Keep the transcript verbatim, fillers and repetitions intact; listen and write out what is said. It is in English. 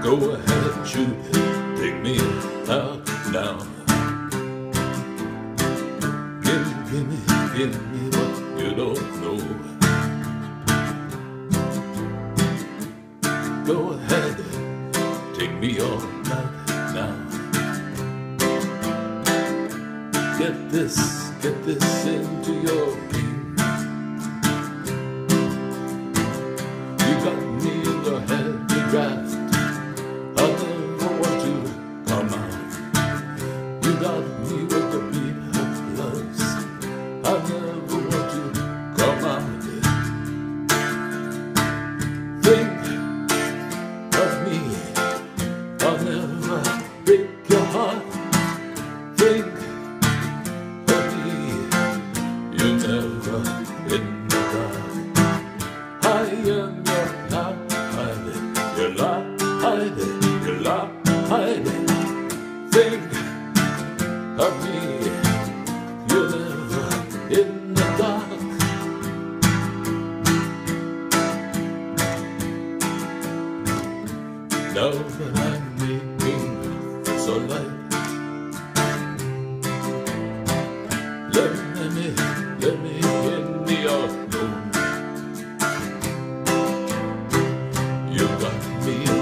Go ahead, shoot, take me out now. Give me, give me, give me what you don't know. Go ahead, take me all night now. Get this, get this into your brain. You got me in your head, you draft. I never want you to come out. You got me with the beat of loves. I never want you to come out. Think of me. I'll never break your heart. Think of me. You're never in the dark. I am your not hiding. You're not hiding. You're not hiding. Think of me. You're never in the dark. Now that I'm making so light, let me, let me in the afternoon. You got me